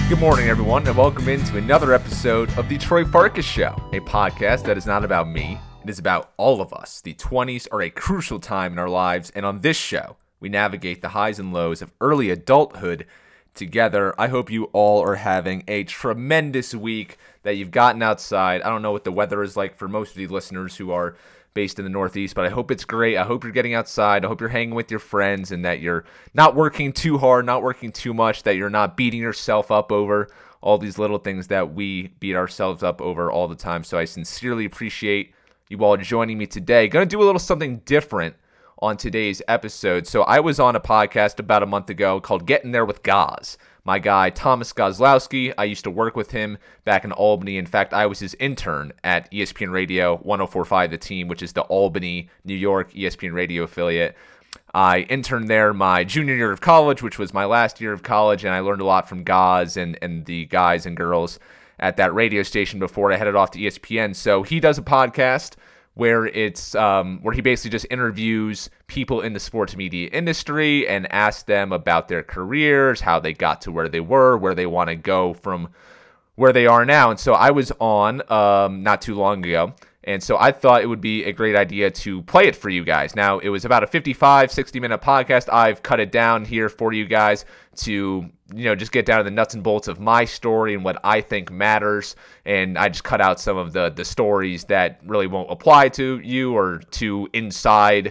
Good morning, everyone, and welcome into another episode of the Troy Farkas Show, a podcast that is not about me. It is about all of us. The 20s are a crucial time in our lives, and on this show, we navigate the highs and lows of early adulthood together. I hope you all are having a tremendous week, that you've gotten outside. I don't know what the weather is like for most of the listeners who are based in the Northeast, but I hope it's great. I hope you're getting outside. I hope you're hanging with your friends and that you're not working too hard, not working too much, that you're not beating yourself up over all these little things that we beat ourselves up over all the time. So I sincerely appreciate you all joining me today. Going to do a little something different on today's episode. So I was on a podcast about a month ago called Getting There with Goz. My guy, Thomas Gozlowski, I used to work with him back in Albany. In fact, I was his intern at ESPN Radio 104.5 The Team, which is the Albany, New York ESPN Radio affiliate. I interned there my junior year of college, which was my last year of college, and I learned a lot from Goz and the guys and girls at that radio station before I headed off to ESPN. So he does a podcast where it's where he basically just interviews people in the sports media industry and asks them about their careers, how they got to where they were, where they want to go from where they are now. And so I was on not too long ago, and so I thought it would be a great idea to play it for you guys. Now, it was about a 55, 60-minute podcast. I've cut it down here for you guys to, just get down to the nuts and bolts of my story and what I think matters. And I just cut out some of the stories that really won't apply to you or to inside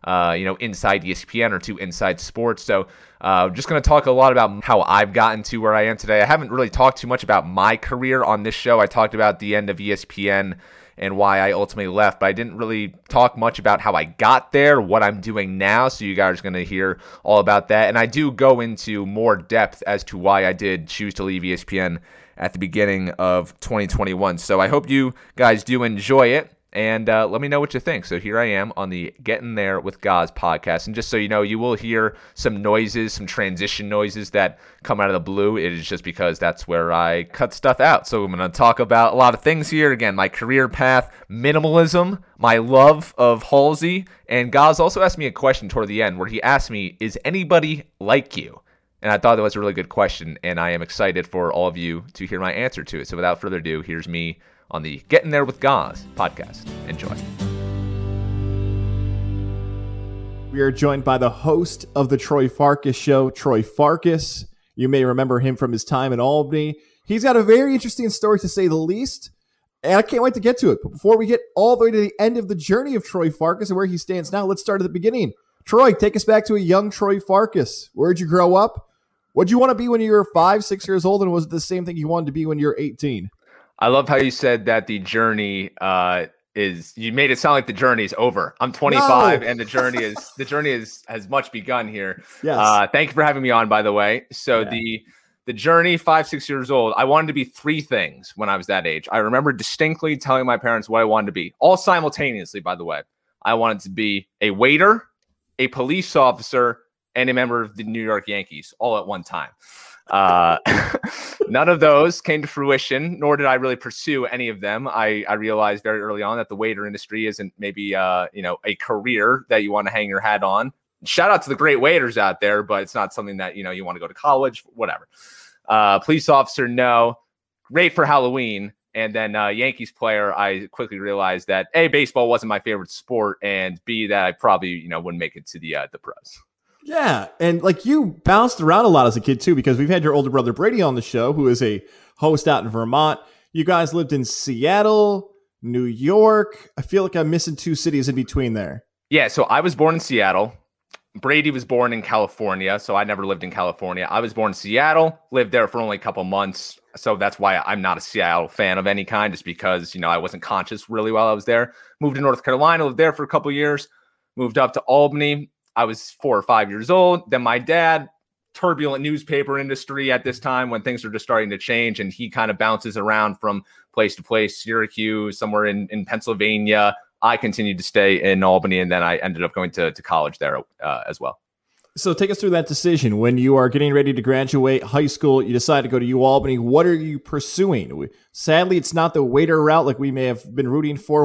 ESPN or to inside sports. So just going to talk a lot about how I've gotten to where I am today. I haven't really talked too much about my career on this show. I talked about the end of ESPN and why I ultimately left, but I didn't really talk much about how I got there, what I'm doing now, so you guys are going to hear all about that. And I do go into more depth as to why I did choose to leave ESPN at the beginning of 2021. So I hope you guys do enjoy it, and let me know what you think. So here I am on the Getting There with Goz podcast. And just so you know, you will hear some noises, some transition noises that come out of the blue. It is just because that's where I cut stuff out. So I'm going to talk about a lot of things here. Again, my career path, minimalism, my love of Halsey. And Goz also asked me a question toward the end where he asked me, is anybody like you? And I thought that was a really good question, and I am excited for all of you to hear my answer to it. So without further ado, here's me on the Getting There with Goz podcast. Enjoy. We are joined by the host of the Troy Farkas Show, Troy Farkas. You may remember him from his time in Albany. He's got a very interesting story, to say the least, and I can't wait to get to it. But before we get all the way to the end of the journey of Troy Farkas and where he stands now, let's start at the beginning. Troy, take us back to a young Troy Farkas. Where'd you grow up? What'd you want to be when you were 5, 6 years old? And was it the same thing you wanted to be when you were 18? I love how you said that the journey you made it sound like the journey is over. I'm 25 and the journey has much begun here. Yes. Thank you for having me on, by the way. So the journey, 5, 6 years old, I wanted to be 3 things when I was that age. I remember distinctly telling my parents what I wanted to be, all simultaneously, by the way. I wanted to be a waiter, a police officer, and a member of the New York Yankees all at one time. None of those came to fruition, nor did I really pursue any of them. I realized very early on that the waiter industry isn't maybe a career that you want to hang your hat on. Shout out to the great waiters out there, but it's not something that you want to go to college, whatever. Police officer, no. Great for Halloween. And then Yankees player, I quickly realized that A, baseball wasn't my favorite sport, and B, that I probably wouldn't make it to the pros. Yeah, and you bounced around a lot as a kid too, because we've had your older brother Brady on the show, who is a host out in Vermont. You guys lived in Seattle, New York. I feel like I'm missing 2 cities in between there. Yeah, so I was born in Seattle. Brady was born in California, so I never lived in California. I was born in Seattle, lived there for only a couple months, so that's why I'm not a Seattle fan of any kind, just because, I wasn't conscious really while I was there. Moved to North Carolina, lived there for a couple years, moved up to Albany. I was 4 or 5 years old. Then my dad, turbulent newspaper industry at this time when things are just starting to change, and he kind of bounces around from place to place, Syracuse, somewhere in Pennsylvania. I continued to stay in Albany, and then I ended up going to college there as well. So take us through that decision. When you are getting ready to graduate high school, you decide to go to UAlbany. What are you pursuing? Sadly, it's not the waiter route like we may have been rooting for.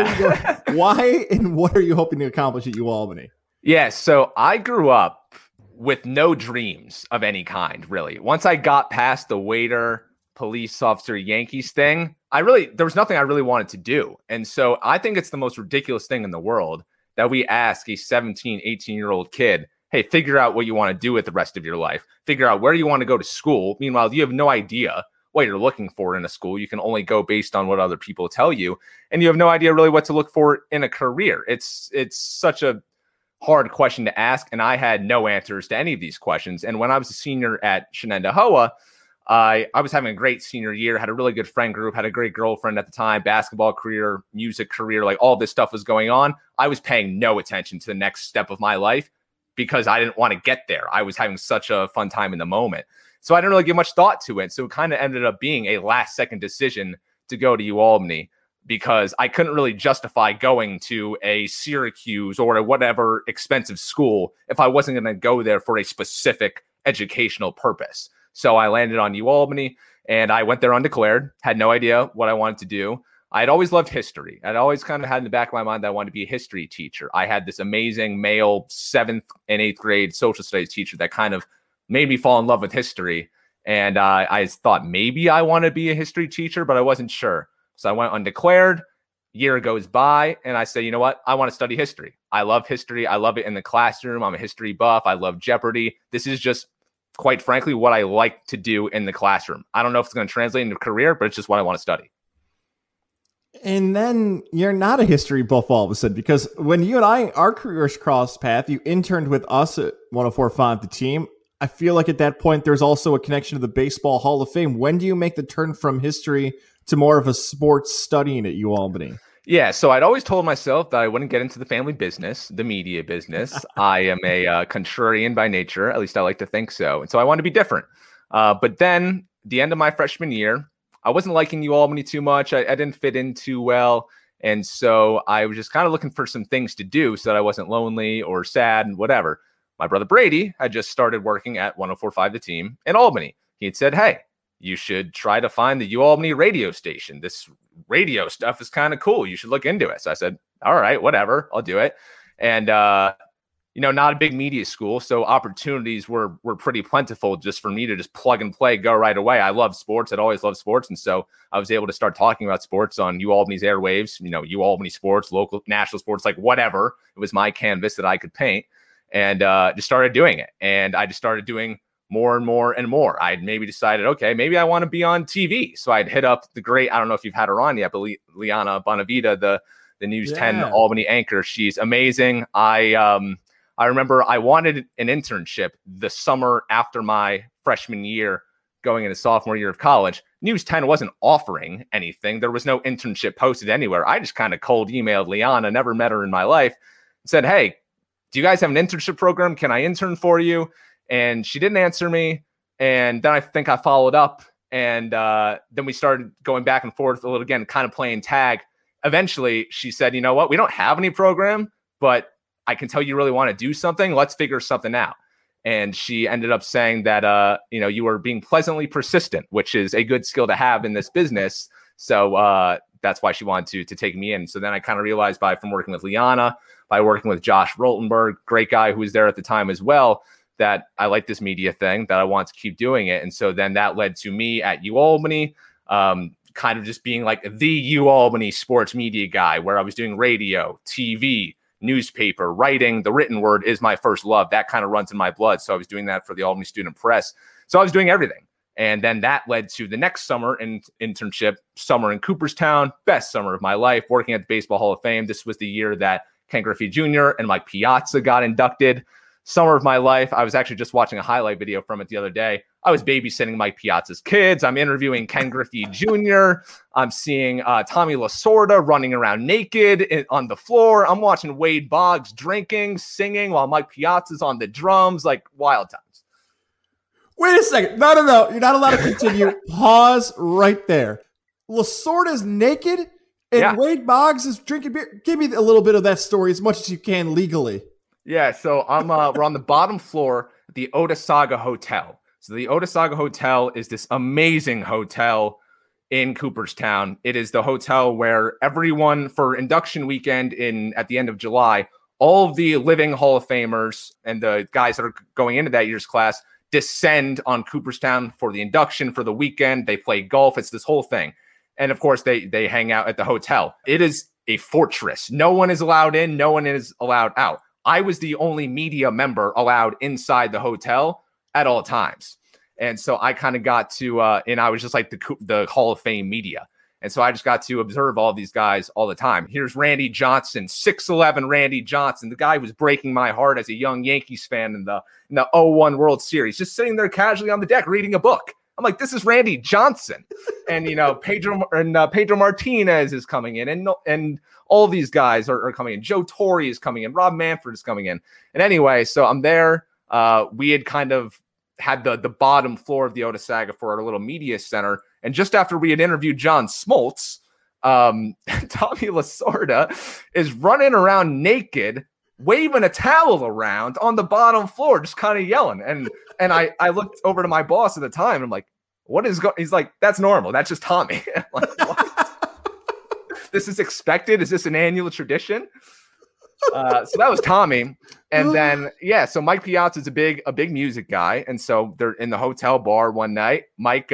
Why and what are you hoping to accomplish at UAlbany? Yeah, so I grew up with no dreams of any kind, really. Once I got past the waiter, police officer, Yankees thing, there was nothing I really wanted to do. And so I think it's the most ridiculous thing in the world that we ask a 17, 18-year-old kid, hey, figure out what you want to do with the rest of your life. Figure out where you want to go to school. Meanwhile, you have no idea what you're looking for in a school. You can only go based on what other people tell you. And you have no idea really what to look for in a career. It's such a hard question to ask, and I had no answers to any of these questions. And when I was a senior at Shenendehowa, I was having a great senior year, had a really good friend group, had a great girlfriend at the time, basketball career, music career, like all this stuff was going on. I was paying no attention to the next step of my life because I didn't want to get there. I was having such a fun time in the moment. So I didn't really give much thought to it. So it kind of ended up being a last second decision to go to UAlbany, because I couldn't really justify going to a Syracuse or a whatever expensive school if I wasn't going to go there for a specific educational purpose. So I landed on UAlbany, and I went there undeclared, had no idea what I wanted to do. I had always loved history. I'd always kind of had in the back of my mind that I wanted to be a history teacher. I had this amazing male 7th and 8th grade social studies teacher that kind of made me fall in love with history. And I thought maybe I want to be a history teacher, but I wasn't sure. So I went undeclared. Year goes by, and I say, you know what? I want to study history. I love history. I love it in the classroom. I'm a history buff. I love Jeopardy. This is just, quite frankly, what I like to do in the classroom. I don't know if it's going to translate into a career, but it's just what I want to study. And then you're not a history buff all of a sudden, because when you and I, our careers crossed path, you interned with us at 104.5 The Team. I feel like at that point, there's also a connection to the Baseball Hall of Fame. When do you make the turn from history to more of a sports studying at UAlbany? Yeah, so I'd always told myself that I wouldn't get into the family business, the media business. I am a contrarian by nature. At least I like to think so. And so I wanted to be different. But then the end of my freshman year, I wasn't liking UAlbany too much. I didn't fit in too well. And so I was just kind of looking for some things to do so that I wasn't lonely or sad and whatever. My brother Brady had just started working at 104.5 The Team in Albany. He had said, hey, you should try to find the UAlbany radio station. This radio stuff is kind of cool. You should look into it. So I said, all right, whatever, I'll do it. And, not a big media school. So opportunities were pretty plentiful just for me to just plug and play, go right away. I love sports. I'd always loved sports. And so I was able to start talking about sports on UAlbany's airwaves, UAlbany sports, local, national sports, like whatever. It was my canvas that I could paint, and just started doing it. And I just started doing more and more and more. I'd maybe decided, okay, maybe I want to be on TV. So I'd hit up the great, I don't know if you've had her on yet, but Liana Bonavita, the News 10 Albany anchor. She's amazing. I remember I wanted an internship the summer after my freshman year, going into sophomore year of college. News 10 wasn't offering anything. There was no internship posted anywhere. I just kind of cold emailed Liana, never met her in my life, and said, hey, do you guys have an internship program? Can I intern for you? And she didn't answer me. And then I think I followed up. And then we started going back and forth a little again, kind of playing tag. Eventually, she said, you know what? We don't have any program, but I can tell you really want to do something. Let's figure something out. And she ended up saying that, you were being pleasantly persistent, which is a good skill to have in this business. So that's why she wanted to take me in. So then I kind of realized from working with Liana, by working with Josh Roltenberg, great guy who was there at the time as well, that I like this media thing, that I want to keep doing it. And so then that led to me at UAlbany, kind of just being like the UAlbany sports media guy, where I was doing radio, TV, newspaper, writing. The written word is my first love. That kind of runs in my blood. So I was doing that for the Albany Student Press. So I was doing everything. And then that led to the next summer internship, summer in Cooperstown, best summer of my life, working at the Baseball Hall of Fame. This was the year that Ken Griffey Jr. and Mike Piazza got inducted. Summer of my life. I was actually just watching a highlight video from it the other day. I was babysitting Mike Piazza's kids. I'm interviewing Ken Griffey Jr. I'm seeing Tommy Lasorda running around naked on the floor. I'm watching Wade Boggs drinking, singing while Mike Piazza's on the drums, like wild times. Wait a second. No. You're not allowed to continue. Pause right there. Lasorda's naked and Wade Boggs is drinking beer. Give me a little bit of that story as much as you can legally. Yeah, so we're on the bottom floor at the Otesaga Hotel. So the Otesaga Hotel is this amazing hotel in Cooperstown. It is the hotel where everyone, for induction weekend at the end of July, all of the living Hall of Famers and the guys that are going into that year's class descend on Cooperstown for the induction for the weekend. They play golf. It's this whole thing. And of course, they hang out at the hotel. It is a fortress. No one is allowed in. No one is allowed out. I was the only media member allowed inside the hotel at all times. And so I kind of got to, and I was just like the Hall of Fame media. And so I just got to observe all these guys all the time. Here's Randy Johnson, 6'11" Randy Johnson. The guy was breaking my heart as a young Yankees fan in the 0-1 World Series, just sitting there casually on the deck reading a book. I'm like, this is Randy Johnson. And, Pedro Martinez is coming in, and all these guys are coming in. Joe Torre is coming in. Rob Manfred is coming in. And anyway, so I'm there. We had kind of had the bottom floor of the Otesaga for our little media center. And just after we had interviewed John Smoltz, Tommy Lasorda is running around naked, waving a towel around on the bottom floor, just kind of yelling. And I looked over to my boss at the time, and I'm like, what is going? He's like, that's normal. That's just Tommy. I'm like, what? This is expected? Is this an annual tradition? So that was Tommy. And then, so Mike Piazza is a big music guy. And so they're in the hotel bar one night. Mike,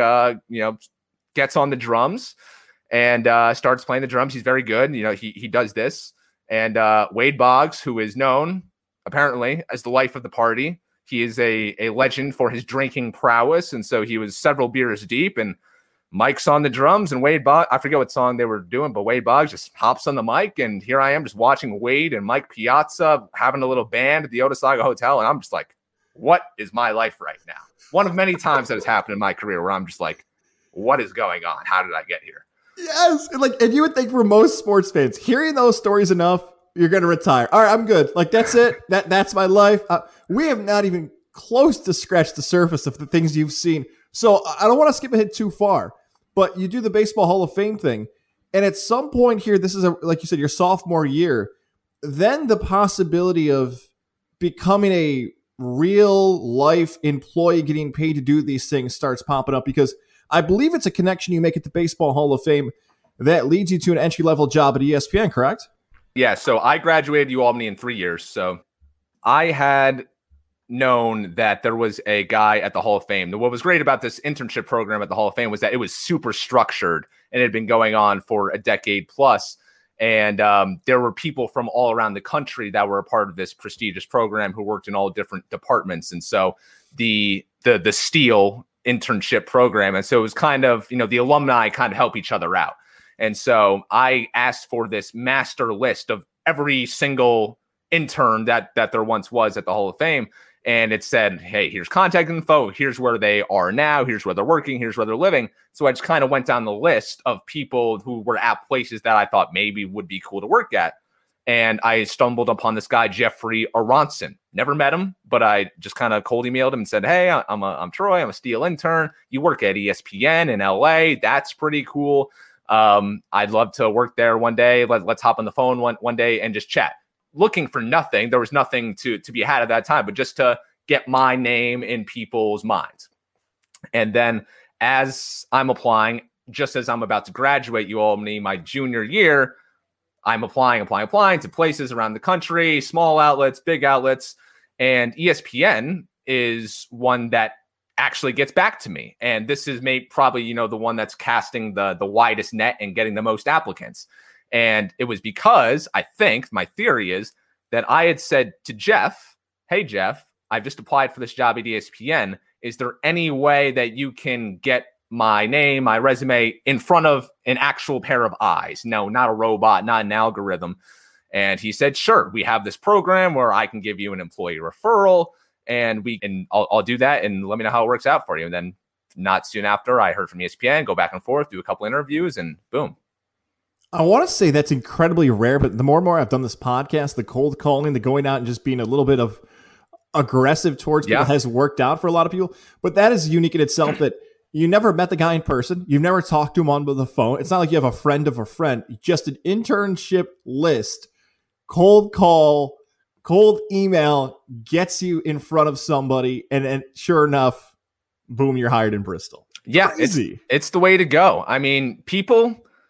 gets on the drums and starts playing the drums. He's very good. He does this. And Wade Boggs, who is known apparently as the life of the party, he is a legend for his drinking prowess. And so he was several beers deep, and Mike's on the drums, and Wade Boggs, I forget what song they were doing, but Wade Boggs just hops on the mic, and here I am just watching Wade and Mike Piazza having a little band at the Otesaga Hotel, and I'm just like, what is my life right now? One of many times that has happened in my career where I'm just like, what is going on? How did I get here? Yes, and you would think for most sports fans, hearing those stories enough, you're going to retire. All right, I'm good. Like, that's it. That's my life. We have not even close to scratch the surface of the things you've seen. So I don't want to skip ahead too far, but you do the Baseball Hall of Fame thing. And at some point here, this is, like you said, your sophomore year, then the possibility of becoming a real life employee getting paid to do these things starts popping up, because I believe it's a connection you make at the Baseball Hall of Fame that leads you to an entry-level job at ESPN, correct? Yeah, so I graduated UAlbany in 3 years. So I had known that there was a guy at the Hall of Fame. What was great about this internship program at the Hall of Fame was that it was super structured, and it had been going on for a decade plus. And there were people from all around the country that were a part of this prestigious program who worked in all different departments. And so the STEEL internship program. And so it was kind of, the alumni kind of help each other out. And so I asked for this master list of every single intern that there once was at the Hall of Fame. And it said, hey, here's contact info. Here's where they are now. Here's where they're working. Here's where they're living. So I just kind of went down the list of people who were at places that I thought maybe would be cool to work at. And I stumbled upon this guy, Jeffrey Aronson. Never met him, but I just kind of cold emailed him and said, hey, I'm Troy. I'm a STEEL intern. You work at ESPN in LA. That's pretty cool. I'd love to work there one day. Let's hop on the phone one day and just chat. Looking for nothing. There was nothing to be had at that time, but just to get my name in people's minds. And then as I'm applying, just as I'm about to graduate UAlbany my junior year, I'm applying to places around the country, small outlets, big outlets, and ESPN is one that actually gets back to me. And this is probably, the one that's casting the widest net and getting the most applicants. And it was because I think my theory is that I had said to Jeff, hey, Jeff, I've just applied for this job at ESPN. Is there any way that you can get my name, my resume in front of an actual pair of eyes? No, not a robot, not an algorithm. And he said, sure, we have this program where I can give you an employee referral, and I'll do that, and let me know how it works out for you. And then not soon after, I heard from ESPN, go back and forth, do a couple interviews, and boom. I want to say that's incredibly rare, but the more and more I've done this podcast, the cold calling, the going out and just being a little bit of aggressive towards people has worked out for a lot of people. But that is unique in itself, that you never met the guy in person. You've never talked to him on the phone. It's not like you have a friend of a friend. Just an internship list, cold call, cold email gets you in front of somebody. And sure enough, boom, you're hired in Bristol. Yeah, Crazy. It's the way to go. I mean, people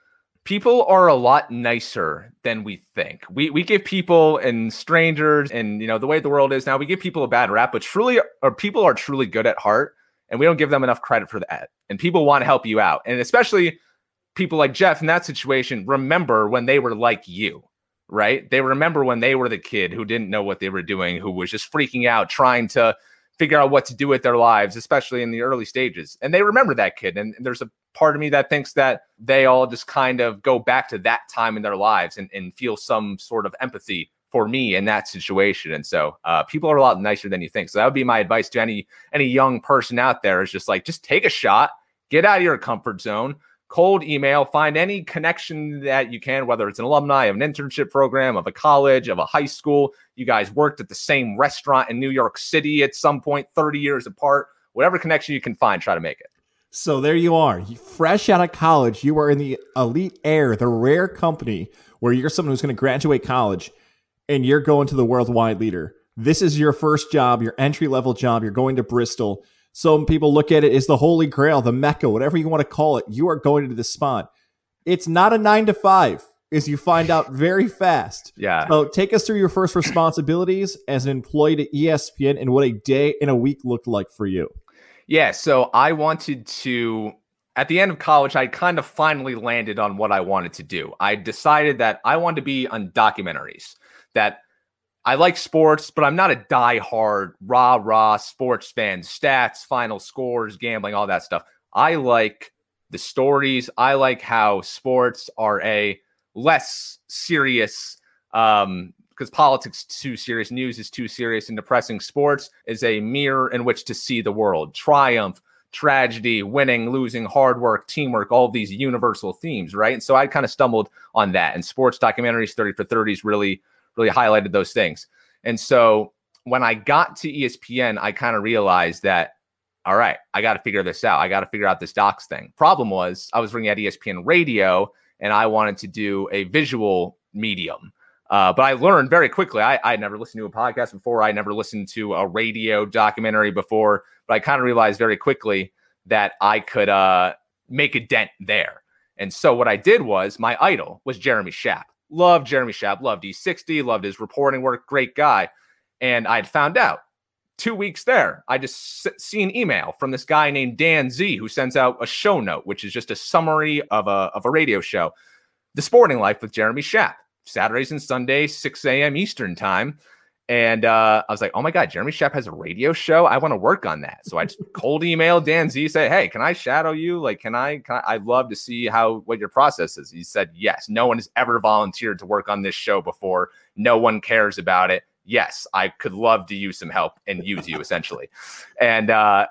People are a lot nicer than we think. We give people and strangers and, the way the world is now, we give people a bad rap, but people are truly good at heart, and we don't give them enough credit for that. And people want to help you out. And especially people like Jeff in that situation, remember when they were like you, right? They remember when they were the kid who didn't know what they were doing, who was just freaking out, trying to figure out what to do with their lives, especially in the early stages. And they remember that kid. And there's a part of me that thinks that they all just kind of go back to that time in their lives and feel some sort of empathy for me in that situation. And so people are a lot nicer than you think. So that would be my advice to any young person out there, is just take a shot, get out of your comfort zone, cold email, find any connection that you can, whether it's an alumni of an internship program, of a college, of a high school. You guys worked at the same restaurant in New York City at some point, 30 years apart, whatever connection you can find, try to make it. So there you are. Fresh out of college, you are in the elite air, the rare company where you're someone who's going to graduate college and you're going to the worldwide leader. This is your first job, your entry-level job. You're going to Bristol. Some people look at it as the Holy Grail, the Mecca, whatever you want to call it. You are going to this spot. It's not a 9-to-5, as you find out very fast. Yeah. So take us through your first responsibilities as an employee to ESPN and what a day and a week looked like for you. Yeah, so I wanted to, at the end of college, I kind of finally landed on what I wanted to do. I decided that I wanted to be on documentaries, that I like sports, but I'm not a diehard, rah-rah sports fan, stats, final scores, gambling, all that stuff. I like the stories. I like how sports are a less serious, because politics is too serious, news is too serious and depressing. Sports is a mirror in which to see the world. Triumph, tragedy, winning, losing, hard work, teamwork, all these universal themes, right? And so I kind of stumbled on that. And sports documentaries, 30 for 30s, really highlighted those things. And so when I got to ESPN, I kind of realized that, all right, I got to figure this out. I got to figure out this docs thing. Problem was, I was working at ESPN Radio, and I wanted to do a visual medium. But I learned very quickly, I never listened to a podcast before. I never listened to a radio documentary before. But I kind of realized very quickly that I could make a dent there. And so what I did was, my idol was Jeremy Schaap. Loved Jeremy Schaap, loved E60, loved his reporting work, great guy. And I'd found out 2 weeks there, I just see an email from this guy named Dan Z, who sends out a show note, which is just a summary of a radio show, The Sporting Life with Jeremy Schaap, Saturdays and Sundays, 6 a.m. Eastern time. And I was like, oh my God, Jeremy Schaap has a radio show. I want to work on that. So I just cold emailed Dan Z, say, hey, can I shadow you? Like, I'd love to see what your process is. He said, yes, no one has ever volunteered to work on this show before. No one cares about it. Yes, I could love to use some help and use you essentially. And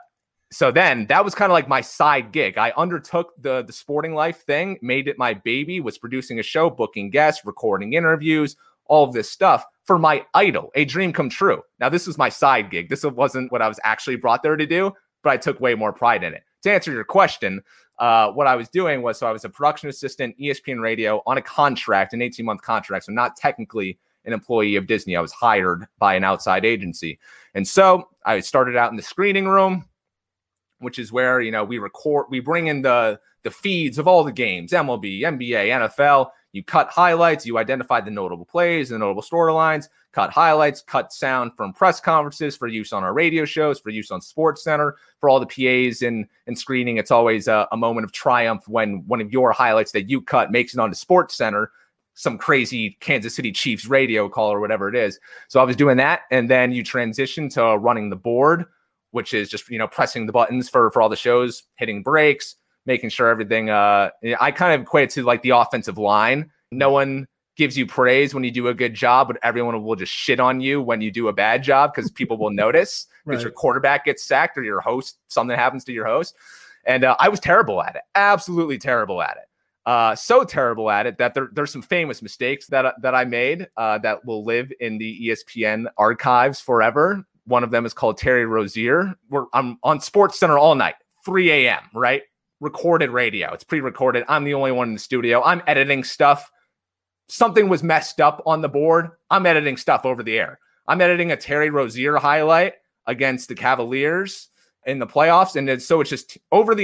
so then that was kind of like my side gig. I undertook the Sporting Life thing, made it my baby, was producing a show, booking guests, recording interviews, all of this stuff for my idol, a dream come true. Now, this was my side gig. This wasn't what I was actually brought there to do, but I took way more pride in it. To answer your question, what I was doing was, so I was a production assistant, ESPN Radio, on a contract, an 18-month contract, so not technically an employee of Disney. I was hired by an outside agency. And so I started out in the screening room, which is where, we bring in the feeds of all the games, MLB, NBA, NFL. You cut highlights, you identify the notable plays, the notable storylines, cut highlights, cut sound from press conferences for use on our radio shows, for use on SportsCenter, for all the PAs and screening. It's always a moment of triumph when one of your highlights that you cut makes it onto SportsCenter, some crazy Kansas City Chiefs radio call or whatever it is. So I was doing that. And then you transition to running the board, which is just, pressing the buttons for all the shows, hitting breaks, making sure everything, I kind of equate it to like the offensive line. No one gives you praise when you do a good job, but everyone will just shit on you when you do a bad job because people will notice because your quarterback gets sacked or your host, something happens to your host. And I was terrible at it, absolutely terrible at it. So terrible at it that there's some famous mistakes that I made that will live in the ESPN archives forever. One of them is called Terry Rozier. I'm on SportsCenter all night, 3 a.m., right? Recorded radio. It's pre-recorded. I'm the only one in the studio. I'm editing stuff. Something was messed up on the board. I'm editing stuff over the air. I'm editing a Terry Rozier highlight against the Cavaliers in the playoffs. And so it's just over the air.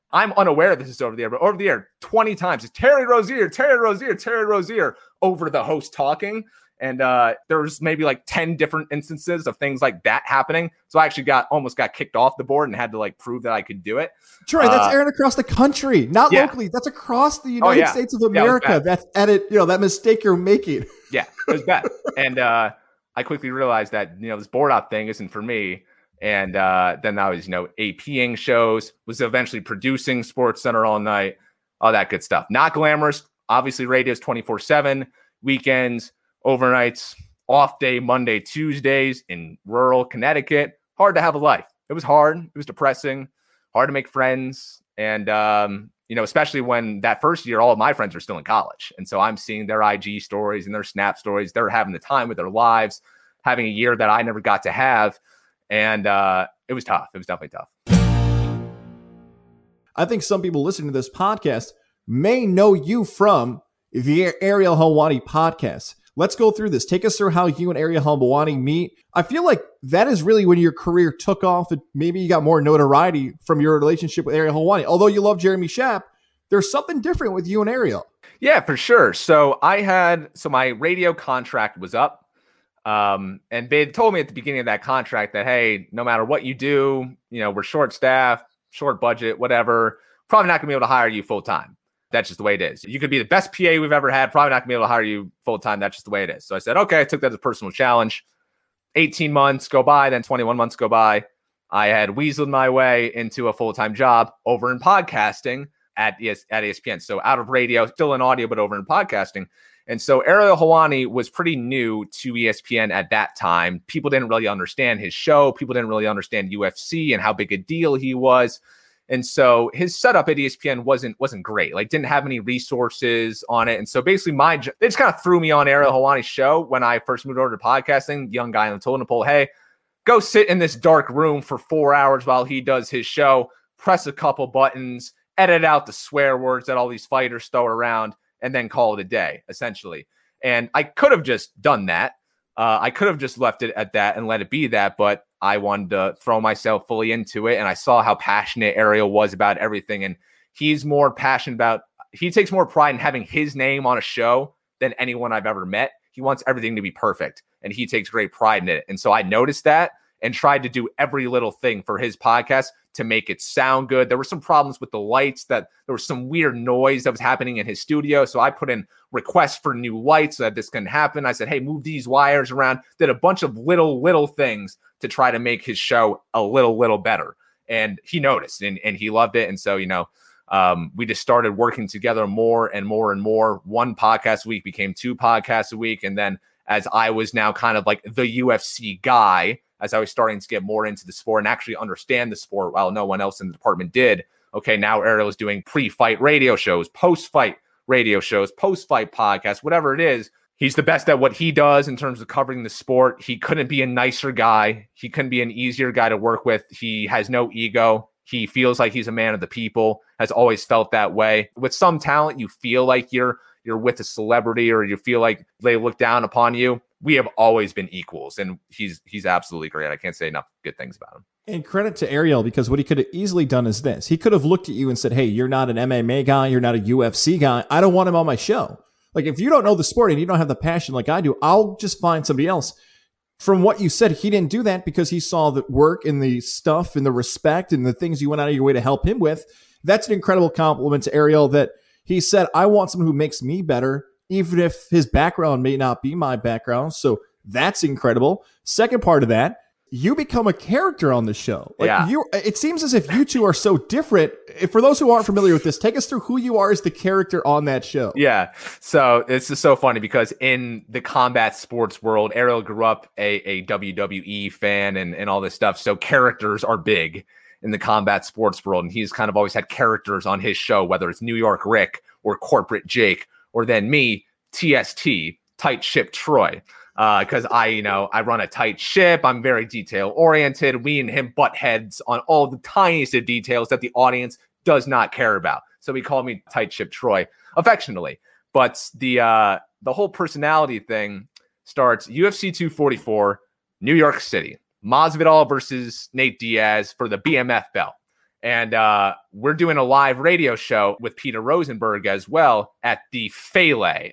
I'm unaware this is over the air, but over the air 20 times, it's Terry Rozier, Terry Rozier, Terry Rozier over the host talking. And there was maybe like 10 different instances of things like that happening. So I actually almost got kicked off the board and had to like prove that I could do it. Troy, that's airing across the country, not locally. That's across the United States of America. That's edit, that mistake you're making. Yeah, it was bad. And I quickly realized that, this board op thing isn't for me. And then I was, APing shows, was eventually producing Sports Center all night, all that good stuff. Not glamorous. Obviously, radio's 24/7, weekends, overnights, off day, Monday, Tuesdays in rural Connecticut. Hard to have a life. It was hard. It was depressing, hard to make friends. And, especially when that first year, all of my friends are still in college. And so I'm seeing their IG stories and their Snap stories. They're having the time with their lives, having a year that I never got to have. And it was tough. It was definitely tough. I think some people listening to this podcast may know you from the Ariel Helwani podcast. Let's go through this. Take us through how you and Ariel Helwani meet. I feel like that is really when your career took off and maybe you got more notoriety from your relationship with Ariel Helwani. Although you love Jeremy Schaap, there's something different with you and Ariel. Yeah, for sure. So my radio contract was up. And they told me at the beginning of that contract that, hey, no matter what you do, we're short staffed, short budget, whatever, probably not gonna be able to hire you full time. That's just the way it is. You could be the best PA we've ever had, probably not gonna be able to hire you full time. That's just the way it is. So I said, okay, I took that as a personal challenge. 18 months go by, then 21 months go by. I had weaseled my way into a full-time job over in podcasting at ESPN. So out of radio, still in audio, but over in podcasting. And so Ariel Helwani was pretty new to ESPN at that time. People didn't really understand his show. People didn't really understand UFC and how big a deal he was. And so his setup at ESPN wasn't great. Like, didn't have any resources on it. And so basically they just kind of threw me on Ariel Helwani's show when I first moved over to podcasting. Young guy on the totem pole, hey, go sit in this dark room for 4 hours while he does his show, press a couple buttons, edit out the swear words that all these fighters throw around, and then call it a day, essentially. And I could have just done that. I could have just left it at that and let it be that, but I wanted to throw myself fully into it. And I saw how passionate Ariel was about everything. And he's more passionate about, he takes more pride in having his name on a show than anyone I've ever met. He wants everything to be perfect, and he takes great pride in it. And so I noticed that and tried to do every little thing for his podcast to make it sound good. There were some problems with the lights, that there was some weird noise that was happening in his studio. So I put in requests for new lights so that this couldn't happen. I said, hey, move these wires around, did a bunch of little things to try to make his show a little better. And he noticed and he loved it. And so, we just started working together more and more and more. One podcast a week became 2 podcasts a week. And then as I was now kind of like the UFC guy, as I was starting to get more into the sport and actually understand the sport while no one else in the department did. Okay, now Ariel is doing pre-fight radio shows, post-fight radio shows, post-fight podcasts, whatever it is. He's the best at what he does in terms of covering the sport. He couldn't be a nicer guy. He couldn't be an easier guy to work with. He has no ego. He feels like he's a man of the people, has always felt that way. With some talent, you feel like you're with a celebrity or you feel like they look down upon you. We have always been equals, and he's absolutely great. I can't say enough good things about him. And credit to Ariel, because what he could have easily done is this. He could have looked at you and said, hey, you're not an MMA guy. You're not a UFC guy. I don't want him on my show. Like, if you don't know the sport and you don't have the passion like I do, I'll just find somebody else. From what you said, he didn't do that because he saw the work and the stuff and the respect and the things you went out of your way to help him with. That's an incredible compliment to Ariel, that he said, I want someone who makes me better, even if his background may not be my background. So that's incredible. Second part of that, you become a character on the show. It seems as if you two are so different. For those who aren't familiar with this, take us through who you are as the character on that show. Yeah. So this is so funny because in the combat sports world, Ariel grew up a WWE fan and all this stuff. So characters are big in the combat sports world. And he's kind of always had characters on his show, whether it's New York Rick or Corporate Jake, or then me, TST, Tight Ship Troy. Because I run a tight ship. I'm very detail oriented. We and him butt heads on all the tiniest of details that the audience does not care about. So he called me Tight Ship Troy affectionately. But the whole personality thing starts UFC 244, New York City. Masvidal versus Nate Diaz for the BMF belt. And we're doing a live radio show with Peter Rosenberg as well at the Feile,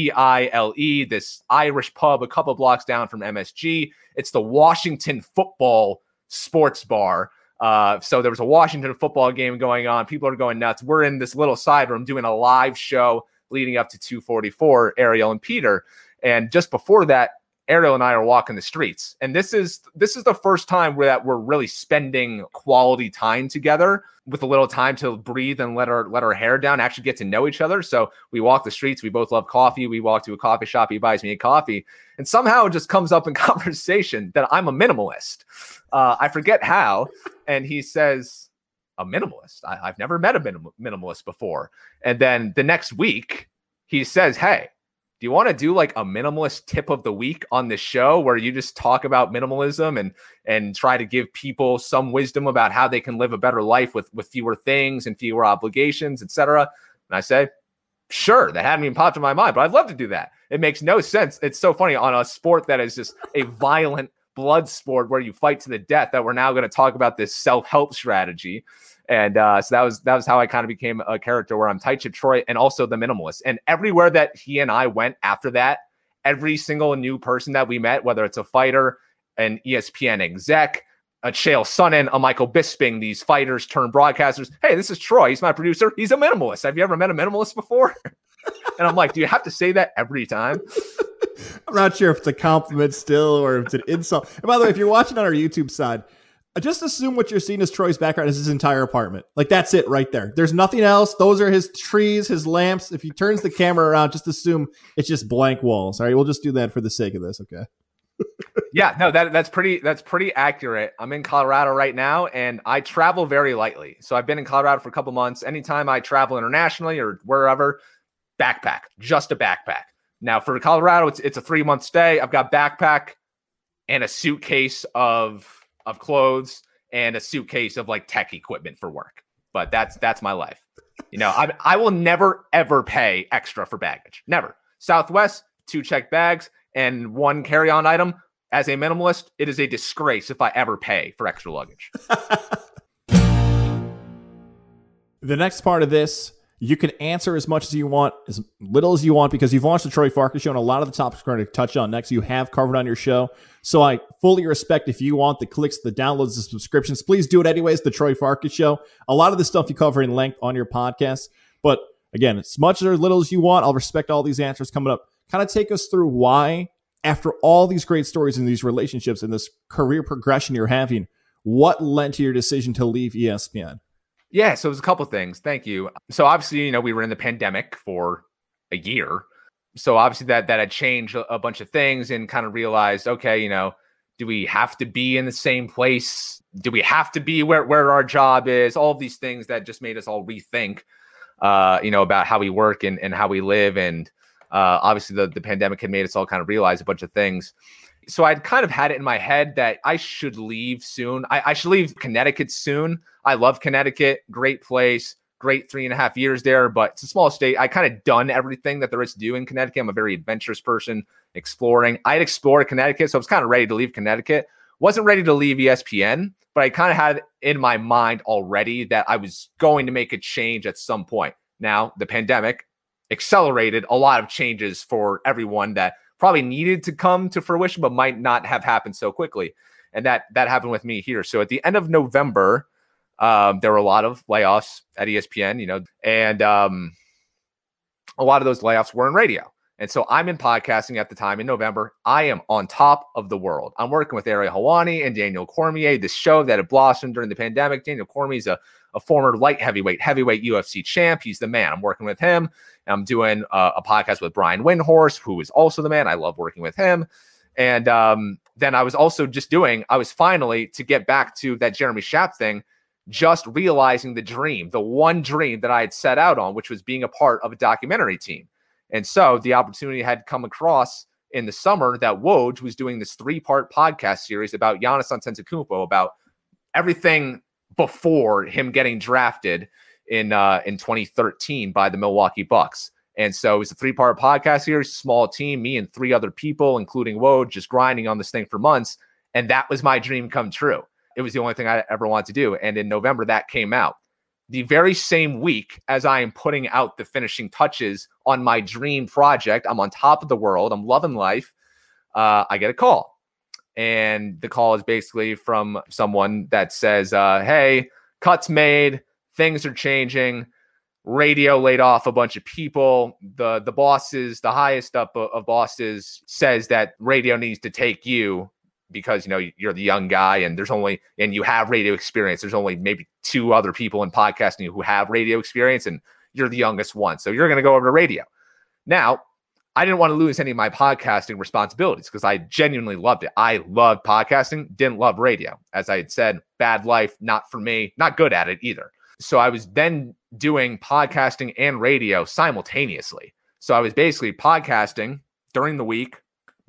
Feile, this Irish pub a couple blocks down from MSG. It's the Washington Football Sports Bar. So there was a Washington football game going on. People are going nuts. We're in this little side room doing a live show leading up to 244, Ariel and Peter. And just before that, Ariel and I are walking the streets. And this is the first time that we're really spending quality time together with a little time to breathe and let our hair down, actually get to know each other. So we walk the streets. We both love coffee. We walk to a coffee shop. He buys me a coffee. And somehow it just comes up in conversation that I'm a minimalist. I forget how. And he says, a minimalist? I've never met a minimalist before. And then the next week, he says, hey, do you want to do like a minimalist tip of the week on this show where you just talk about minimalism and try to give people some wisdom about how they can live a better life with fewer things and fewer obligations, etc.? And I say, sure, that hadn't even popped in my mind, but I'd love to do that. It makes no sense. It's so funny on a sport that is just a violent blood sport where you fight to the death that we're now going to talk about this self-help strategy. And so that was how I kind of became a character where I'm Tight Chip Troy and also the minimalist. And everywhere that he and I went after that, every single new person that we met, whether it's a fighter, an ESPN exec, a Chael Sonnen, a Michael Bisping, these fighters turned broadcasters. Hey, this is Troy. He's my producer. He's a minimalist. Have you ever met a minimalist before? And I'm like, do you have to say that every time? I'm not sure if it's a compliment still or if it's an insult. And by the way, if you're watching on our YouTube side, just assume what you're seeing as Troy's background is his entire apartment. Like, that's it right there. There's nothing else. Those are his trees, his lamps. If he turns the camera around, just assume it's just blank walls. All right, we'll just do that for the sake of this, okay? Yeah, no, that's pretty accurate. I'm in Colorado right now, and I travel very lightly. So I've been in Colorado for a couple months. Anytime I travel internationally or wherever, backpack, just a backpack. Now for Colorado, it's a 3-month stay. I've got backpack and a suitcase of clothes and a suitcase of like tech equipment for work. But that's my life. You know, I will never, ever pay extra for baggage. Never. Southwest, 2 checked bags and 1 carry-on item. As a minimalist, it is a disgrace if I ever pay for extra luggage. The next part of this, you can answer as much as you want, as little as you want, because you've watched the Troy Farkas Show, and a lot of the topics we're going to touch on next you have covered on your show. So I fully respect if you want the clicks, the downloads, the subscriptions. Please do it anyways, the Troy Farkas Show. A lot of the stuff you cover in length on your podcast. But again, as much or little as you want, I'll respect all these answers coming up. Kind of take us through why, after all these great stories in these relationships and this career progression you're having, what led to your decision to leave ESPN? Yeah, so it was a couple things. Thank you. So obviously, you know, we were in the pandemic for a year. So obviously that had changed a bunch of things and kind of realized, okay, you know, do we have to be in the same place? Do we have to be where our job is? All of these things that just made us all rethink, you know, about how we work and how we live. And obviously the pandemic had made us all kind of realize a bunch of things. So I'd kind of had it in my head that I should leave soon. I should leave Connecticut soon. I love Connecticut. Great place. Great 3.5 years there, but it's a small state. I kind of done everything that there is to do in Connecticut. I'm a very adventurous person, exploring. I had explored Connecticut, so I was kind of ready to leave Connecticut. Wasn't ready to leave ESPN, but I kind of had in my mind already that I was going to make a change at some point. Now, the pandemic accelerated a lot of changes for everyone that probably needed to come to fruition, but might not have happened so quickly. And that happened with me here. So at the end of November, there were a lot of layoffs at ESPN, you know, and a lot of those layoffs were in radio. And so I'm in podcasting at the time in November. I am on top of the world. I'm working with Ariel Helwani and Daniel Cormier, this show that had blossomed during the pandemic. Daniel Cormier is a former light heavyweight UFC champ. He's the man. I'm working with him. I'm doing a podcast with Brian Windhorst, who is also the man. I love working with him. And then I was also I was finally, to get back to that Jeremy Schaap thing, just realizing the one dream that I had set out on, which was being a part of a documentary team. And so the opportunity had come across in the summer that Woj was doing this 3-part podcast series about Giannis Antetokounmpo, about everything before him getting drafted in 2013 by the Milwaukee Bucks. And so it was a 3-part podcast series, small team, me and 3 other people, including Woj, just grinding on this thing for months. And that was my dream come true. It was the only thing I ever wanted to do. And in November, that came out. The very same week as I am putting out the finishing touches on my dream project, I'm on top of the world, I'm loving life, I get a call. And the call is basically from someone that says, hey, cuts made, things are changing, radio laid off a bunch of people. The bosses, the highest up of bosses says that radio needs to take you because, you're the young guy and you have radio experience. There's only maybe 2 other people in podcasting who have radio experience and you're the youngest one. So you're going to go over to radio. Now, I didn't want to lose any of my podcasting responsibilities because I genuinely loved it. I loved podcasting, didn't love radio. As I had said, bad life, not for me, not good at it either. So I was then doing podcasting and radio simultaneously. So I was basically podcasting during the week,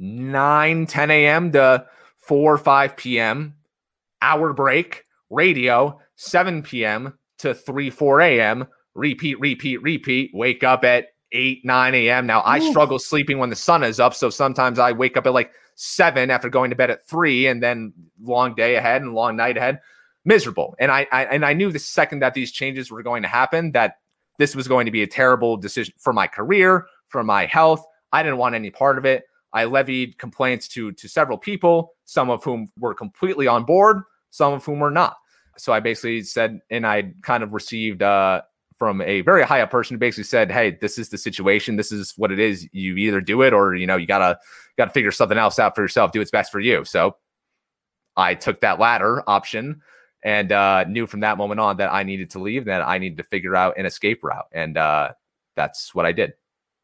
9, 10 a.m. to 4 or 5 p.m., hour break, radio, 7 p.m. to 3, 4 a.m., repeat, wake up at 8, 9 a.m. Now, I struggle sleeping when the sun is up, so sometimes I wake up at like 7 after going to bed at 3, and then long day ahead and long night ahead. Miserable. And I knew the second that these changes were going to happen, that this was going to be a terrible decision for my career, for my health. I didn't want any part of it. I levied complaints to several people, some of whom were completely on board, some of whom were not. So I basically said, and I kind of received from a very high up person who basically said, hey, this is the situation. This is what it is. You either do it or, you gotta figure something else out for yourself. Do what's best for you. So I took that latter option and knew from that moment on that I needed to leave, that I needed to figure out an escape route. And that's what I did.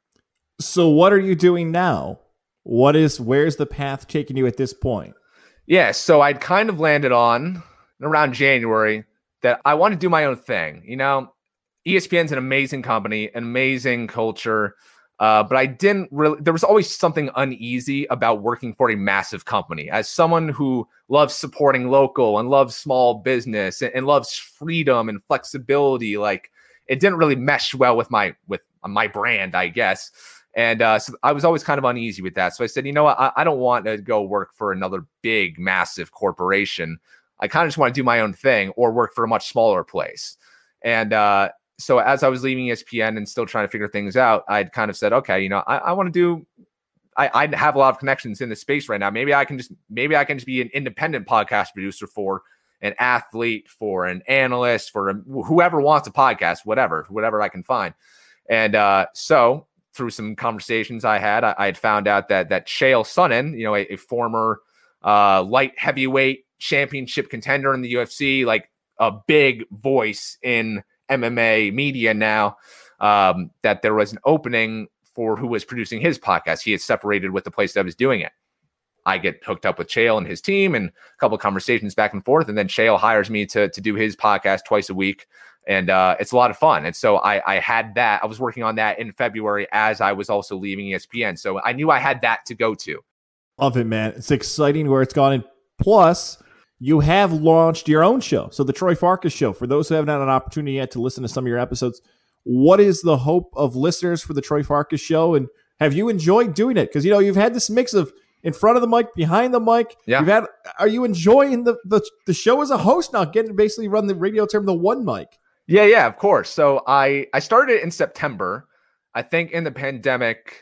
So what are you doing now? Where's the path taking you at this point? Yeah, so I'd kind of landed on around January that I want to do my own thing. ESPN's an amazing company, an amazing culture, but I didn't really, there was always something uneasy about working for a massive company. As someone who loves supporting local and loves small business and loves freedom and flexibility, like it didn't really mesh well with my brand, I guess. And so I was always kind of uneasy with that. So I said, you know what? I don't want to go work for another big, massive corporation. I kind of just want to do my own thing or work for a much smaller place. And so as I was leaving ESPN and still trying to figure things out, I'd kind of said, okay, I want to do, I have a lot of connections in this space right now. Maybe I can just be an independent podcast producer for an athlete, for an analyst, for whoever wants a podcast, whatever I can find. And so through some conversations I had found out that Chael Sonnen, a former light heavyweight championship contender in the UFC, like a big voice in MMA media now, that there was an opening for who was producing his podcast. He had separated with the place that was doing it. I get hooked up with Chael and his team and a couple of conversations back and forth. And then Chael hires me to do his podcast twice a week. And it's a lot of fun. And so I had that. I was working on that in February as I was also leaving ESPN. So I knew I had that to go to. Love it, man. It's exciting where it's gone. And plus, you have launched your own show. So the Troy Farkas Show, for those who haven't had an opportunity yet to listen to some of your episodes, what is the hope of listeners for the Troy Farkas Show? And have you enjoyed doing it? Because, you've had this mix of in front of the mic, behind the mic. Yeah. Are you enjoying the show as a host now, getting to basically run the radio term, the one mic? Yeah, of course. So I started in September. I think in the pandemic,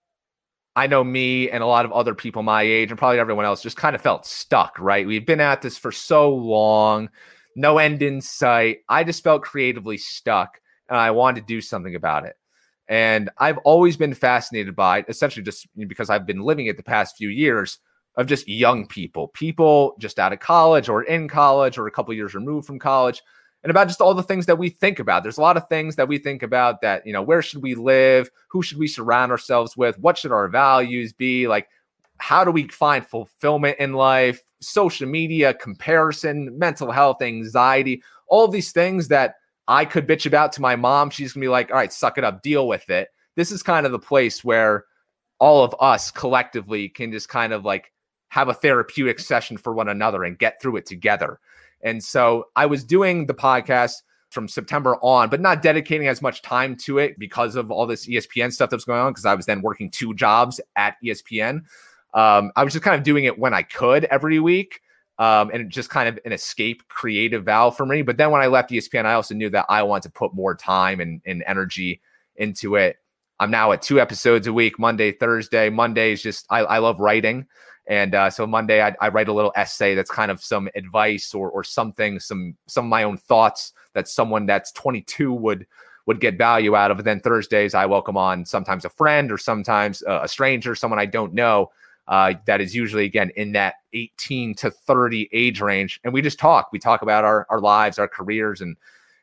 I know me and a lot of other people my age and probably everyone else just kind of felt stuck, right? We've been at this for so long, no end in sight. I just felt creatively stuck and I wanted to do something about it. And I've always been fascinated by it, essentially just because I've been living it the past few years, of just young people just out of college or in college or a couple of years removed from college, and about just all the things that we think about. There's a lot of things that we think about that, where should we live? Who should we surround ourselves with? What should our values be? Like, how do we find fulfillment in life? Social media, comparison, mental health, anxiety, all of these things that I could bitch about to my mom. She's gonna be like, all right, suck it up, deal with it. This is kind of the place where all of us collectively can just kind of like have a therapeutic session for one another and get through it together. And so I was doing the podcast from September on, but not dedicating as much time to it because of all this ESPN stuff that's going on, because I was then working 2 jobs at ESPN. I was just kind of doing it when I could every week. and just kind of an escape creative valve for me. But then when I left ESPN, I also knew that I wanted to put more time and energy into it. I'm now at 2 episodes a week, Monday, Thursday. Monday is just, I love writing. And so Monday, I write a little essay that's kind of some advice or something, some of my own thoughts that someone that's 22 would get value out of. And then Thursdays, I welcome on sometimes a friend or sometimes a stranger, someone I don't know, that is usually, again, in that 18 to 30 age range. And we just talk. We talk about our lives, our careers, and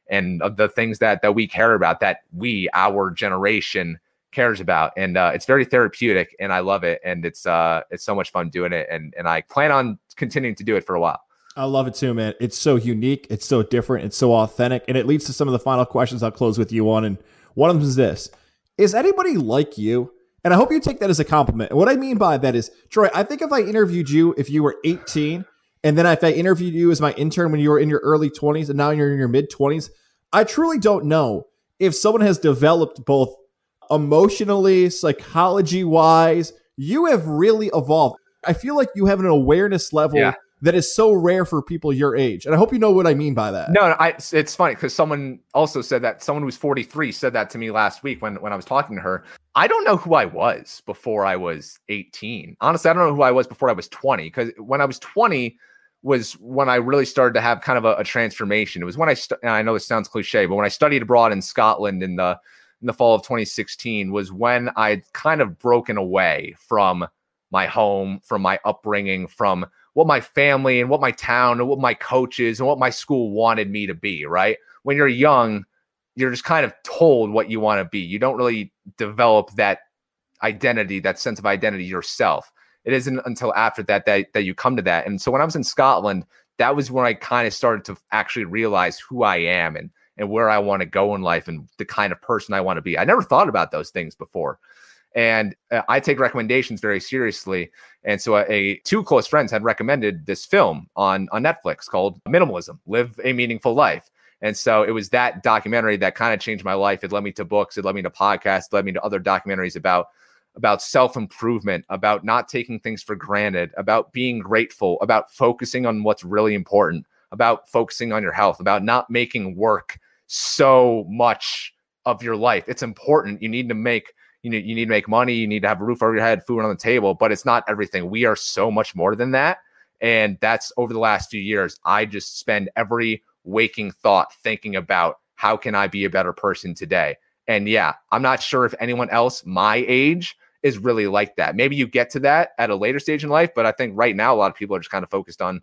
the things that we care about, that our generation cares about. And it's very therapeutic, and I love it. And it's so much fun doing it. And I plan on continuing to do it for a while. I love it too, man. It's so unique. It's so different. It's so authentic. And it leads to some of the final questions I'll close with you on. And one of them is this: is anybody like you? And I hope you take that as a compliment. And what I mean by that is, Troy, I think if I interviewed you if you were 18, and then if I interviewed you as my intern when you were in your early 20s, and now you're in your mid 20s, I truly don't know if someone has developed both emotionally, psychology-wise. You have really evolved. I feel like you have an awareness level that is so rare for people your age. And I hope you know what I mean by that. No, it's funny because someone also said that. Someone who's 43 said that to me last week when I was talking to her. I don't know who I was before I was 18. Honestly, I don't know who I was before I was 20, because when I was 20 was when I really started to have kind of a transformation. It was when I know this sounds cliche, but when I studied abroad in Scotland in the fall of 2016 was when I'd kind of broken away from my home, from my upbringing, from what my family and what my town and what my coaches and what my school wanted me to be, right? When you're young, you're just kind of told what you want to be. You don't really develop that identity, that sense of identity yourself. It isn't until after that you come to that. And so when I was in Scotland, that was when I kind of started to actually realize who I am and where I want to go in life and the kind of person I want to be. I never thought about those things before. And I take recommendations very seriously. And so two close friends had recommended this film on Netflix called Minimalism, Live a Meaningful Life. And so it was that documentary that kind of changed my life. It led me to books. It led me to podcasts. It led me to other documentaries about self-improvement, about not taking things for granted, about being grateful, about focusing on what's really important, about focusing on your health, about not making work so much of your life. It's important. You need to make money. You need to have a roof over your head, food on the table, but it's not everything. We are so much more than that. And that's over the last few years. I just spend every waking thought thinking about how can I be a better person today? And yeah, I'm not sure if anyone else my age is really like that. Maybe you get to that at a later stage in life, but I think right now a lot of people are just kind of focused on,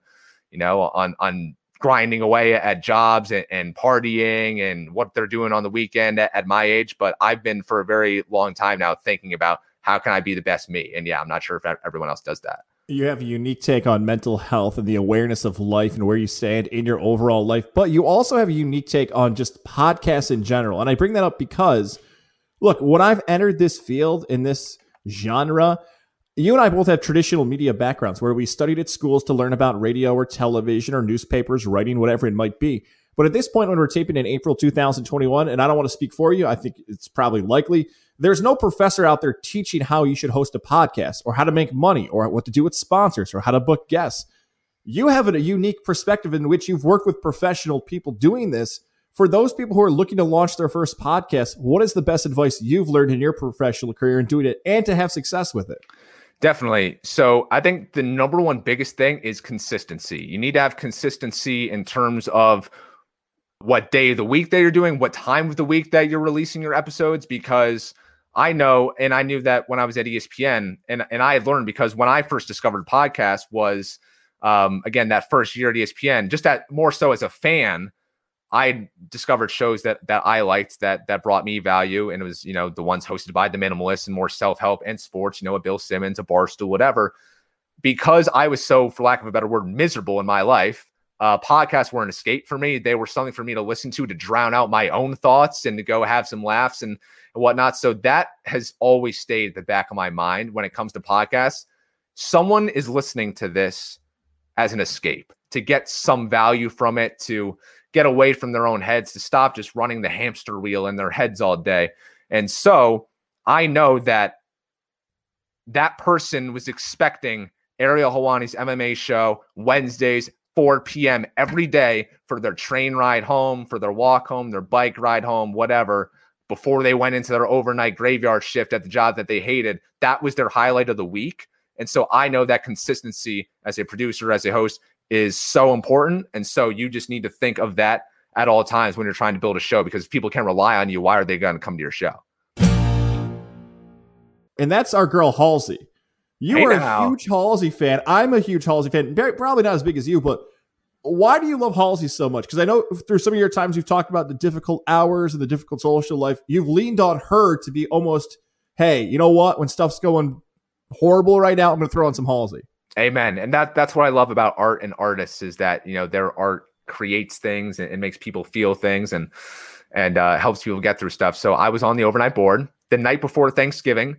on grinding away at jobs and partying and what they're doing on the weekend at my age. But I've been for a very long time now thinking about how can I be the best me? And yeah, I'm not sure if everyone else does that. You have a unique take on mental health and the awareness of life and where you stand in your overall life, but you also have a unique take on just podcasts in general. And I bring that up because, look, when I've entered this field in this genre, you and I both have traditional media backgrounds where we studied at schools to learn about radio or television or newspapers, writing, whatever it might be. But at this point, when we're taping in April 2021, and I don't want to speak for you, I think it's probably likely, there's no professor out there teaching how you should host a podcast or how to make money or what to do with sponsors or how to book guests. You have a unique perspective in which you've worked with professional people doing this. For those people who are looking to launch their first podcast, what is the best advice you've learned in your professional career in doing it and to have success with it? Definitely. So I think the number one biggest thing is consistency. You need to have consistency in terms of what day of the week that you're doing, what time of the week that you're releasing your episodes, because I know, and I knew that when I was at ESPN, and I had learned because when I first discovered podcasts was, again, that first year at ESPN, just that more so as a fan, I discovered shows that I liked that brought me value. And it was, the ones hosted by the Minimalists and more self-help and sports, a Bill Simmons, a Barstool, whatever. Because I was so, for lack of a better word, miserable in my life, podcasts were an escape for me. They were something for me to listen to drown out my own thoughts and to go have some laughs and whatnot. So that has always stayed at the back of my mind when it comes to podcasts. Someone is listening to this as an escape, to get some value from it, to get away from their own heads, to stop just running the hamster wheel in their heads all day. And so I know that person was expecting Ariel Helwani's MMA show Wednesdays, 4 p.m. every day for their train ride home, for their walk home, their bike ride home, whatever, before they went into their overnight graveyard shift at the job that they hated. That was their highlight of the week. And so I know that consistency as a producer, as a host, is so important. And so you just need to think of that at all times when you're trying to build a show, because if people can't rely on you, why are they going to come to your show? And that's our girl Halsey. You are a huge Halsey fan. I'm a huge Halsey fan. Probably not as big as you, but why do you love Halsey so much? Because I know through some of your times you've talked about the difficult hours and the difficult social life. You've leaned on her to be almost, hey, you know what? When stuff's going horrible right now, I'm going to throw on some Halsey. Amen. And that's what I love about art and artists, is that, their art creates things and makes people feel things and helps people get through stuff. So I was on the overnight board the night before Thanksgiving,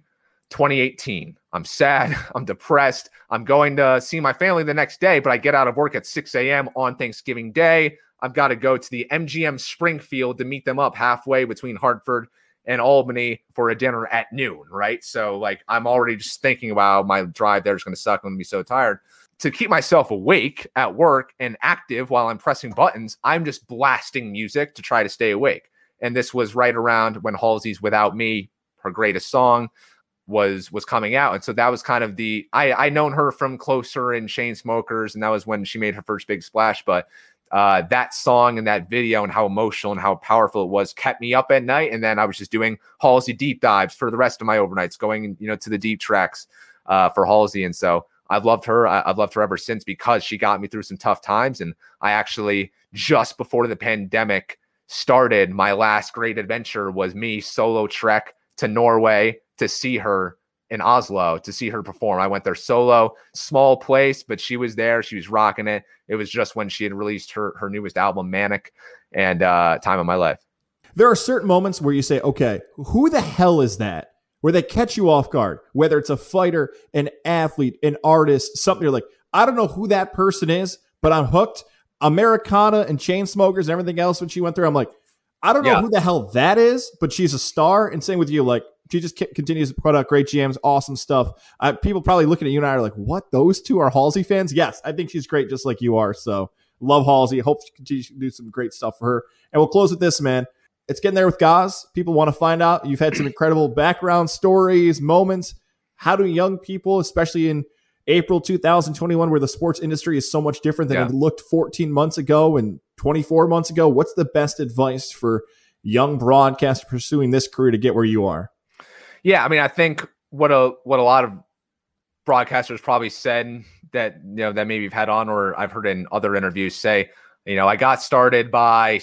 2018. I'm sad. I'm depressed. I'm going to see my family the next day, but I get out of work at 6 a.m. on Thanksgiving Day. I've got to go to the MGM Springfield to meet them up halfway between Hartford and Albany for a dinner at noon, right? So I'm already just thinking about my drive there is going to suck. I'm going to be so tired. To keep myself awake at work and active while I'm pressing buttons, I'm just blasting music to try to stay awake. And this was right around when Halsey's Without Me, her greatest song, was coming out. And so that was kind of I known her from Closer and Chainsmokers, and that was when she made her first big splash. But that song and that video and how emotional and how powerful it was kept me up at night. And then I was just doing Halsey deep dives for the rest of my overnights, going, to the deep tracks for Halsey. And so I've loved her. I've loved her ever since, because she got me through some tough times. And I actually, just before the pandemic started, my last great adventure was me solo trek to Norway to see her in Oslo, to see her perform. I went there solo, small place, but she was there. She was rocking it. It was just when she had released her newest album, Manic, and Time of My Life. There are certain moments where you say, okay, who the hell is that? Where they catch you off guard, whether it's a fighter, an athlete, an artist, something you're like, I don't know who that person is, but I'm hooked. Americana and Chainsmokers and everything else when she went through, I'm like, I don't know who the hell that is, but she's a star. And same with you, she just continues to put out great jams, awesome stuff. People probably looking at you and I are like, what? Those two are Halsey fans? Yes, I think she's great, just like you are. So love Halsey. Hope she continues to do some great stuff for her. And we'll close with this, man. It's Getting There with Gaz. People want to find out. You've had some incredible background stories, moments. How do young people, especially in April 2021, where the sports industry is so much different than it looked 14 months ago and 24 months ago, what's the best advice for young broadcasters pursuing this career to get where you are? Yeah, I mean, I think what a lot of broadcasters probably said that that maybe you've had on, or I've heard in other interviews, say, I got started by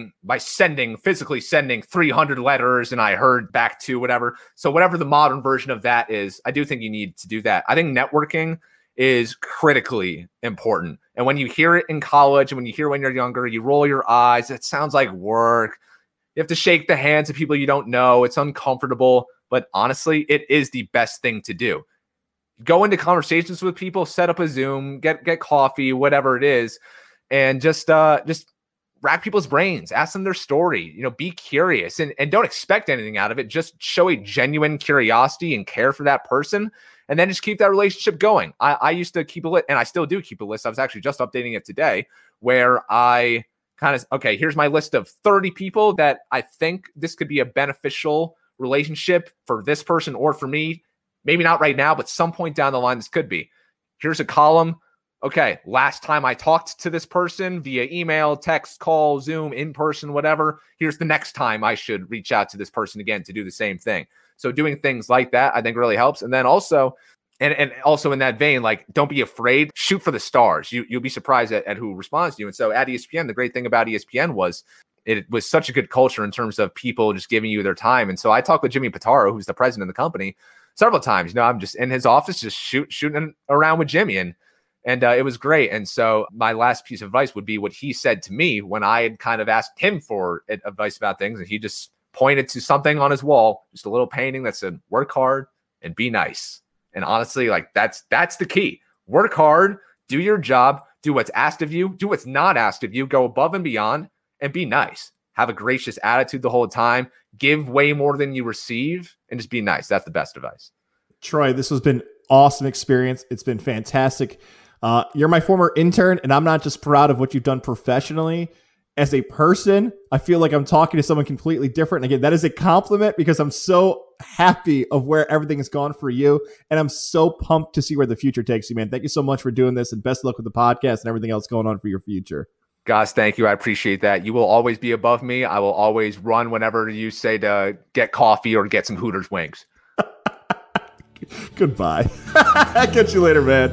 physically sending 300 letters, and I heard back to whatever. So whatever the modern version of that is, I do think you need to do that. I think networking is critically important. And when you hear it in college and when you hear it when you're younger, you roll your eyes. It sounds like work. You have to shake the hands of people you don't know. It's uncomfortable. But honestly, it is the best thing to do. Go into conversations with people, set up a Zoom, get coffee, whatever it is, and just rack people's brains, ask them their story, be curious and don't expect anything out of it. Just show a genuine curiosity and care for that person, and then just keep that relationship going. I used to keep a list, and I still do keep a list. I was actually just updating it today, where I kind of, okay, here's my list of 30 people that I think this could be a beneficial relationship for this person or for me. Maybe not right now, but some point down the line, this could be. Here's a column. Okay, last time I talked to this person via email, text, call, Zoom, in person, whatever. Here's the next time I should reach out to this person again to do the same thing. So doing things like that, I think, really helps. And then also, and also in that vein, don't be afraid, shoot for the stars. You'll be surprised at who responds to you. And so at ESPN, the great thing about ESPN was it was such a good culture in terms of people just giving you their time. And so I talked with Jimmy Pitaro, who's the president of the company, several times. I'm just in his office, just shooting around with Jimmy, and it was great. And so my last piece of advice would be what he said to me when I had kind of asked him for advice about things, and he just pointed to something on his wall, just a little painting that said, "Work hard and be nice." And honestly, that's the key. Work hard, do your job, do what's asked of you, do what's not asked of you, go above and beyond, and be nice. Have a gracious attitude the whole time. Give way more than you receive, and just be nice. That's the best advice. Troy, this has been awesome experience. It's been fantastic. You're my former intern, and I'm not just proud of what you've done professionally. As a person, I feel like I'm talking to someone completely different. And again, that is a compliment because I'm so happy of where everything has gone for you. And I'm so pumped to see where the future takes you, man. Thank you so much for doing this, and best of luck with the podcast and everything else going on for your future. Guys, thank you. I appreciate that. You will always be above me. I will always run whenever you say to get coffee or get some Hooters wings. Goodbye. I'll catch you later, man.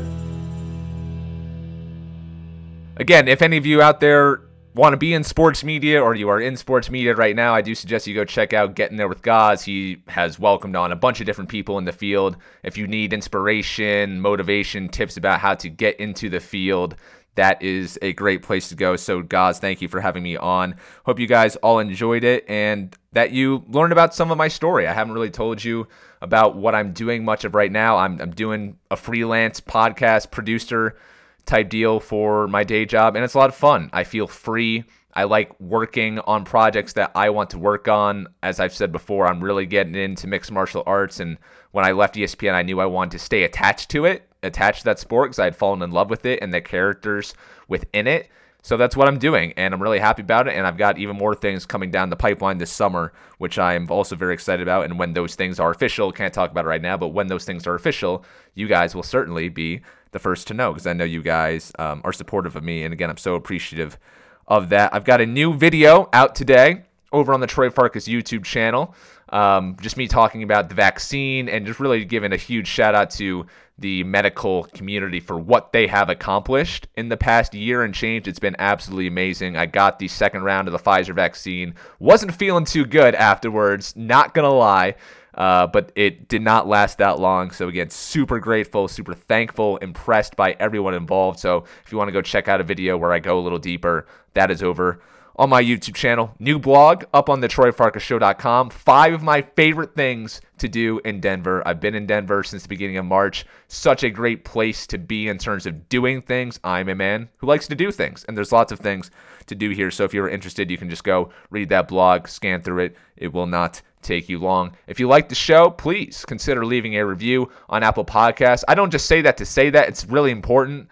Again, if any of you out there want to be in sports media or you are in sports media right now, I do suggest you go check out Getting There with Gaz. He has welcomed on a bunch of different people in the field. If you need inspiration, motivation, tips about how to get into the field, that is a great place to go. So, Gaz, thank you for having me on. Hope you guys all enjoyed it and that you learned about some of my story. I haven't really told you about what I'm doing much of right now. I'm doing a freelance podcast producer type deal for my day job, and it's a lot of fun. I feel free. I like working on projects that I want to work on. As I've said before, I'm really getting into mixed martial arts, and when I left ESPN, I knew I wanted to stay attached to that sport, because I had fallen in love with it and the characters within it. So that's what I'm doing, and I'm really happy about it, and I've got even more things coming down the pipeline this summer, which I'm also very excited about, and when those things are official, can't talk about it right now, but when those things are official, you guys will certainly be the first to know, because I know you guys are supportive of me, and again, I'm so appreciative of that. I've got a new video out today over on the Troy Farkas YouTube channel, just me talking about the vaccine and just really giving a huge shout out to the medical community for what they have accomplished in the past year and change. It's been absolutely amazing. I got the second round of the Pfizer vaccine. Wasn't feeling too good afterwards, not gonna lie, but it did not last that long. So again, super grateful, super thankful, impressed by everyone involved. So if you want to go check out a video where I go a little deeper, that is over on my YouTube channel. New blog up on the TroyFarkasShow.com. 5 of my favorite things to do in Denver. I've been in Denver since the beginning of March. Such a great place to be in terms of doing things. I'm a man who likes to do things, and there's lots of things to do here. So if you're interested, you can just go read that blog, scan through it. It will not take you long. If you like the show, please consider leaving a review on Apple Podcasts. I don't just say that to say that. It's really important.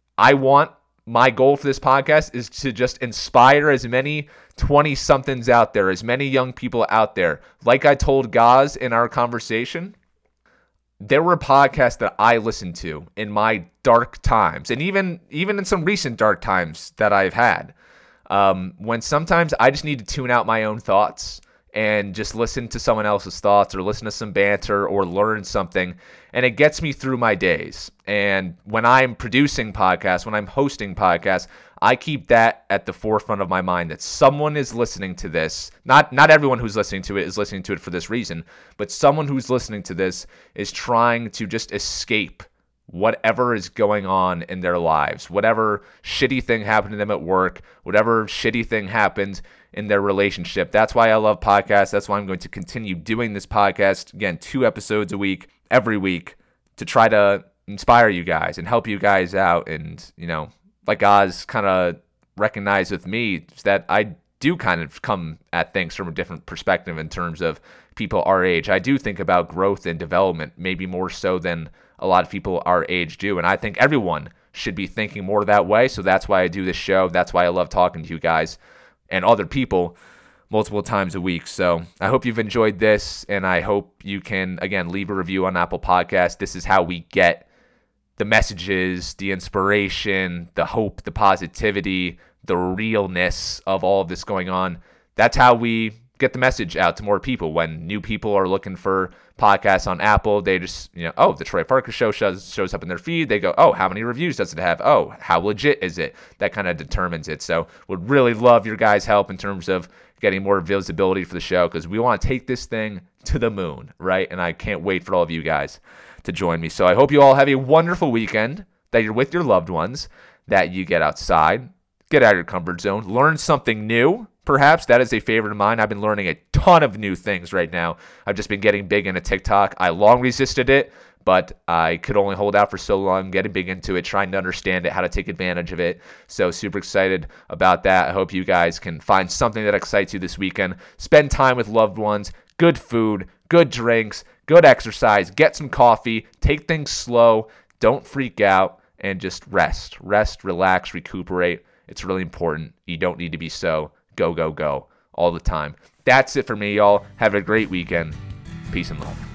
My goal for this podcast is to just inspire as many 20-somethings out there, as many young people out there. Like I told Gaz in our conversation, there were podcasts that I listened to in my dark times, and even in some recent dark times that I've had, when sometimes I just need to tune out my own thoughts and just listen to someone else's thoughts or listen to some banter or learn something, and it gets me through my days. And when I'm producing podcasts, when I'm hosting podcasts, I keep that at the forefront of my mind, that someone is listening to this. Not everyone who's listening to it is listening to it for this reason, but someone who's listening to this is trying to just escape whatever is going on in their lives, whatever shitty thing happened to them at work, whatever shitty thing happened in their relationship. That's why I love podcasts. That's why I'm going to continue doing this podcast. Again, 2 episodes a week, every week, to try to inspire you guys and help you guys out. And, like Oz kind of recognized with me, is that I do kind of come at things from a different perspective in terms of people our age. I do think about growth and development, maybe more so than a lot of people our age do. And I think everyone should be thinking more that way. So that's why I do this show. That's why I love talking to you guys and other people multiple times a week. So I hope you've enjoyed this, and I hope you can, again, leave a review on Apple Podcasts. This is how we get the messages, the inspiration, the hope, the positivity, the realness of all of this going on. That's how we get the message out to more people. When new people are looking for podcasts on Apple, they just, the Troy Farkas Show shows up in their feed. They go, oh, how many reviews does it have? Oh, how legit is it? That kind of determines it. So would really love your guys' help in terms of getting more visibility for the show, because we want to take this thing to the moon, right? And I can't wait for all of you guys to join me. So I hope you all have a wonderful weekend, that you're with your loved ones, that you get outside, get out of your comfort zone, learn something new. Perhaps that is a favorite of mine. I've been learning a ton of new things right now. I've just been getting big into TikTok. I long resisted it, but I could only hold out for so long, getting big into it, trying to understand it, how to take advantage of it. So super excited about that. I hope you guys can find something that excites you this weekend. Spend time with loved ones, good food, good drinks, good exercise, get some coffee, take things slow, don't freak out, and just rest, relax, recuperate. It's really important. You don't need to be so go all the time. That's it for me, y'all. Have a great weekend. Peace and love.